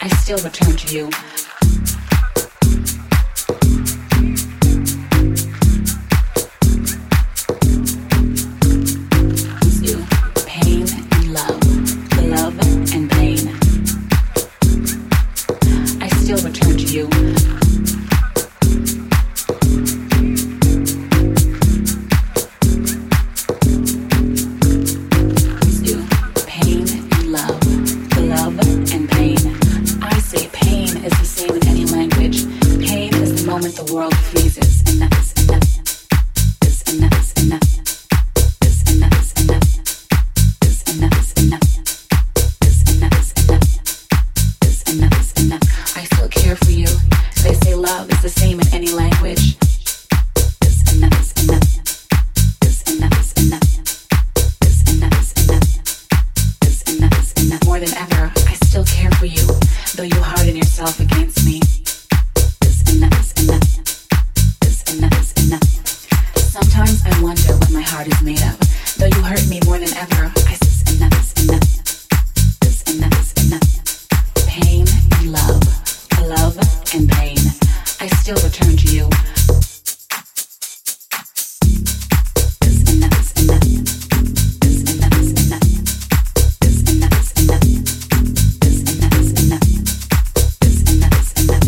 I still return to you. You, pain and love, the love and pain. I still return to you. The world freezes, and that's enough. This enough is enough. This enough is enough. This enough is enough. This enough is enough. This enough is enough. I still care for you. They say love is the same in any language. This enough is enough. This enough is enough. This enough is enough. This enough is enough. More than ever, I still care for you, though you harden yourself against me. Enough is enough. This enough is enough. Sometimes I wonder what my heart is made of. Though you hurt me more than ever, I say enough is enough. This enough is enough. Pain and love and pain. I still return to you. This enough is enough. This enough is enough. This enough is enough. This enough is enough. This enough is enough.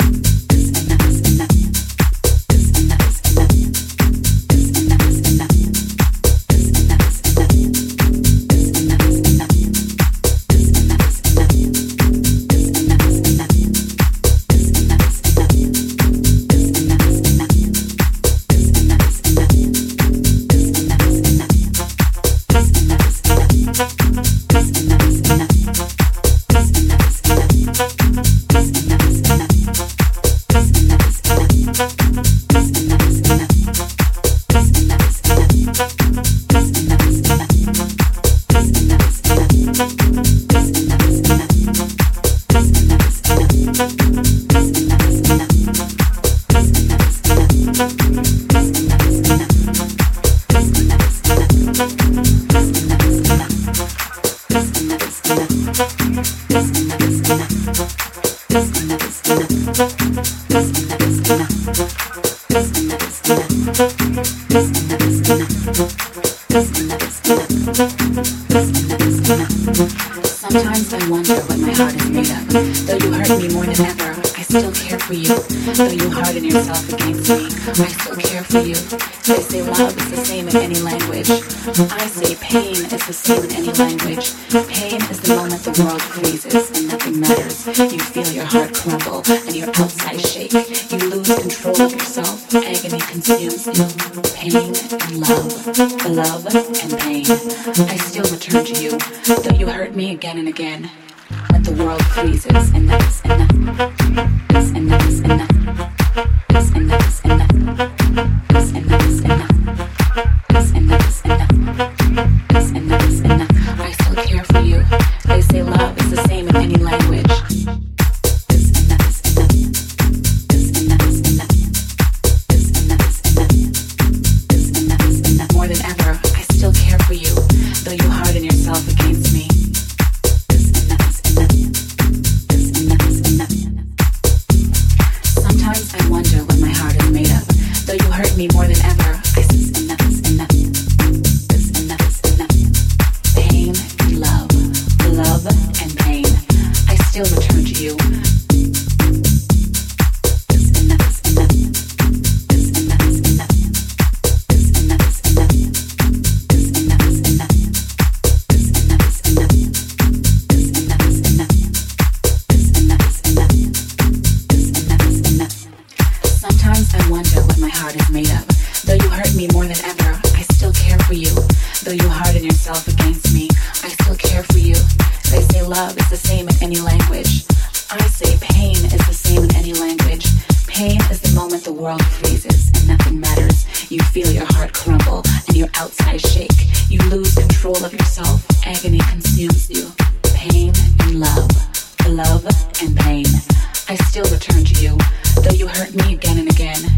Sometimes I wonder what my heart is made of. Though you hurt me more than ever, I still care for you. Though you harden yourself against me, I still care for you. They say love is the same in any language. I say pain is the same in any language. Pain is the moment the world freezes and nothing matters. You feel your heart crumble and your outside shake. You lose control of yourself. Agony consumes you. Pain and love and pain. I still return to you, though you hurt me again and again. But the world freezes, and that's enough. This enough is enough. This enough is enough. This enough is enough. This enough is enough. This enough is enough. I still care for you. They say love is the same in any language. This enough is enough. This enough is enough. This enough is enough. This enough is enough. More than ever, I still care for you, though you harden yourself against me. Sometimes I wonder what my heart is made of. Though you hurt me more than ever, I say enough is enough. This enough is enough. Pain and love and pain. I still return to you. This enough is enough. This enough is enough. This enough is enough. This enough is enough. This enough is enough. This enough is enough. This enough is enough. Sometimes I wonder what my heart is made of. Though you hurt me more than ever, I still care for you. Though you harden yourself against me, I still care for you. They say love is the same in any language. I say pain is the same in any language. Pain is the moment the world freezes and nothing matters. You feel your heart crumble and your outside shake. You lose control of yourself. Agony consumes you. Pain and love and pain. I still return to you, though you hurt me again and again.